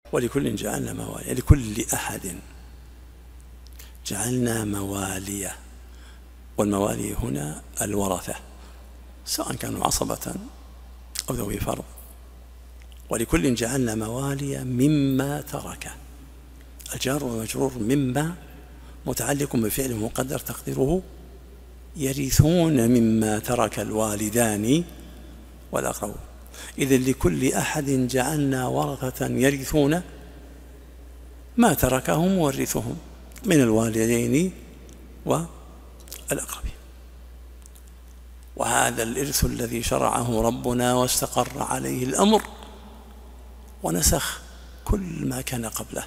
ولكل جعلنا موالي، لكل أحد جعلنا موالية، والموالي هنا الورثة سواء كانوا عصبة أو ذوي فرض. ولكل جعلنا موالي مما ترك، الجار والمجرور مما متعلق بفعل مقدر تقديره يرثون مما ترك الوالدان والأقربون. إذن لكل أحد جعلنا ورثة يرثون ما تركه مورثهم من الوالدين والأقربين. وهذا الإرث الذي شرعه ربنا واستقر عليه الأمر ونسخ كل ما كان قبله،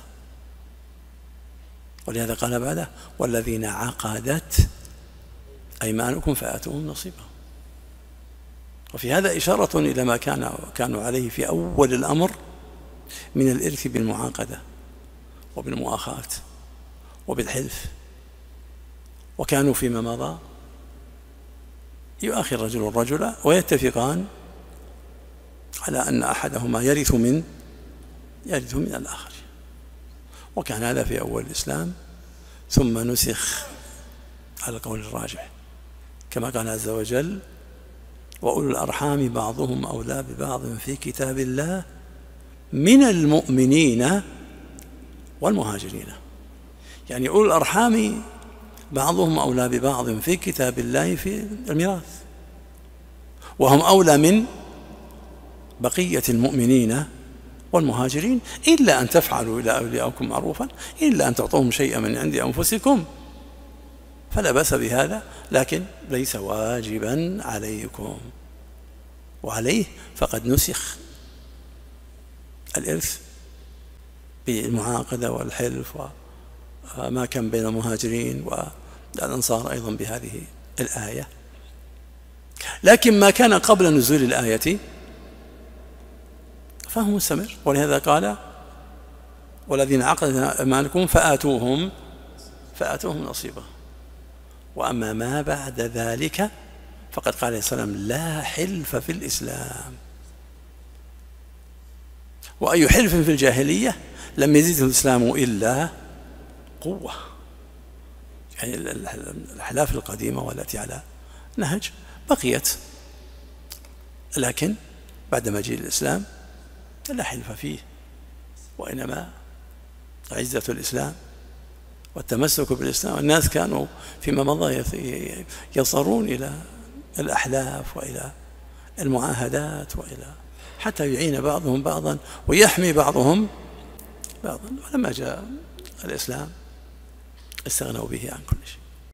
ولهذا قال بعده: والذين عقدت أيمانكم فآتوهم نصيبهم. وفي هذا إشارة إلى ما كانوا عليه في أول الأمر من الإرث بالمعاقدة وبالمؤاخاة وبالحلف. وكانوا فيما مضى يؤاخي الرجل الرجل ويتفقان على أن أحدهما يرث من الآخر، وكان هذا في أول الإسلام، ثم نسخ على القول الراجح كما قال عز وجل: وأولو الأرحام بعضهم أولى ببعض في كتاب الله من المؤمنين والمهاجرين. يعني أولو الأرحام بعضهم أولى ببعض في كتاب الله في الميراث، وهم أولى من بقية المؤمنين والمهاجرين، إلا أن تفعلوا إلى أوليائكم معروفا، إلا أن تعطوهم شيئا من عند أنفسكم فلا بأس بهذا، لكن ليس واجبا عليكم. وعليه فقد نسخ الإرث بالمعاقدة والحلف وما كان بين المهاجرين والأنصار أيضا بهذه الآية. لكن ما كان قبل نزول الآية فهو مستمر، ولهذا قال: والذين عقدت أيمانكم فآتوهم نصيبهم. وأما ما بعد ذلك فقد قال عليه السلام: لا حلف في الإسلام. وأي حلف في الجاهلية لم يزده الإسلام إلا قوة. يعني الأحلاف القديمة والتي على نهج بقيت، لكن بعد مجيء الإسلام لا حلف فيه، وإنما عزة الإسلام والتمسك بالإسلام. الناس كانوا فيما مضى يصارون إلى الأحلاف وإلى المعاهدات وإلى حتى يعين بعضهم بعضا ويحمي بعضهم بعضا. ولما جاء الإسلام استغنوا به عن كل شيء.